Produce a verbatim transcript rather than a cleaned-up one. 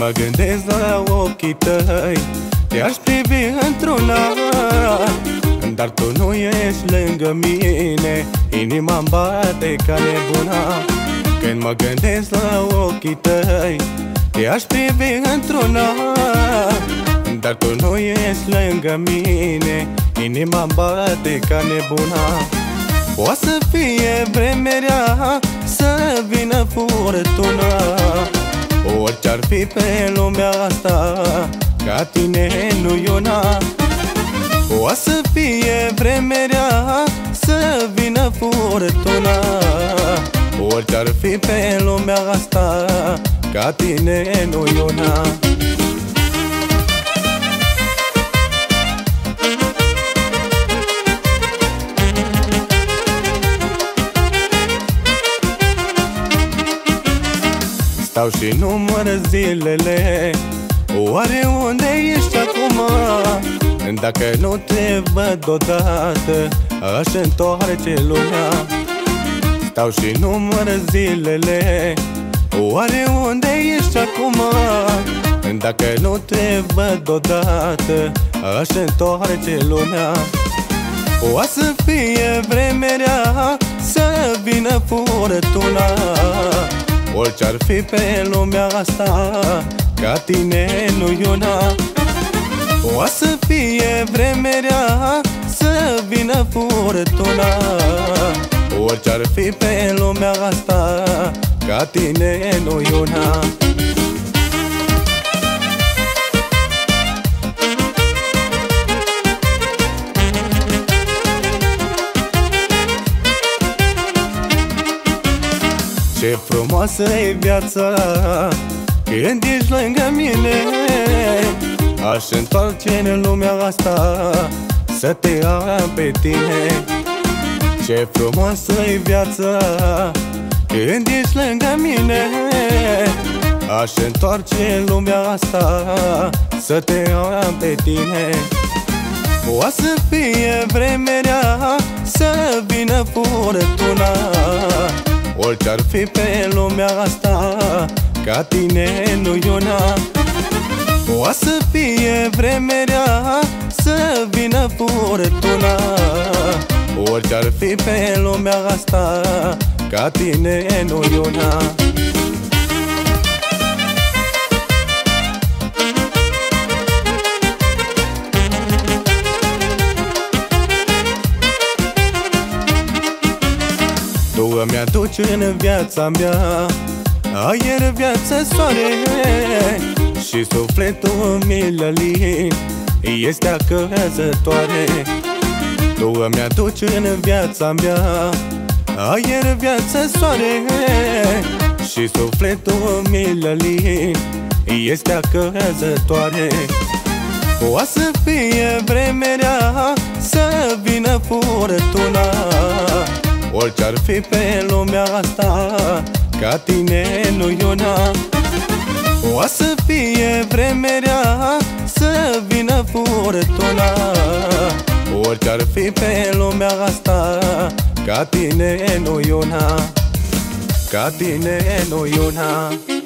mă gândesc la ochii tăi, te-aș privi într-una, dar tu nu ești lângă mine, inima-mi bate ca nebuna. Când mă gândesc la ochii tăi, te-aș privi într-una, dar tu nu ești lângă mine, inima-mi bate ca nebuna. Poate să fie vremea rea, să vină furtuna, orice-ar fi pe lumea asta, ca tine nu-i una. Poate să fie vremea rea, să vină furtuna, orice-ar fi pe lumea asta, ca tine nu-i una. Stau și număr zilele, oare unde ești acum? Dacă nu te văd odată, aș întoarce lumea. Stau și număr zilele, oare unde ești acum? Dacă nu te văd odată, aș întoarce lumea. Poate să fie vremea rea, să vină furtuna, orice-ar fi pe lumea asta, ca tine nu-i una. Poate să fie vremea rea, să vină furtuna, orice-ar fi pe lumea asta, ca tine nu-i una. Ce frumoasă e viața când ești lângă mine, aș întoarce în lumea asta, să te am pe tine. Ce frumoasă e viața când ești lângă mine, aș întoarce în lumea asta, să te am pe tine. Poate să fie vremea rea, să vină furtuna, orice-ar fi pe lumea asta, ca tine nu-i una. Poate să fie vremea rea, să vină furtuna, orice-ar fi pe lumea asta, ca tine nu-i una. Tu îmi aduci în viața mea aer, viață, soare, și sufletul mi-l alin, este acăzătoare. Tu îmi aduci în viața mea aer, viață, soare, și sufletul mi-l alin, este acăzătoare. Poate să fie vremea rea, să vină furtuna, orice-ar fi pe lumea asta, ca tine nu-i una. Poate să fie vremea rea, să vină furtuna, orice-ar fi pe lumea asta, ca tine nu-i una, ca tine nu-i una.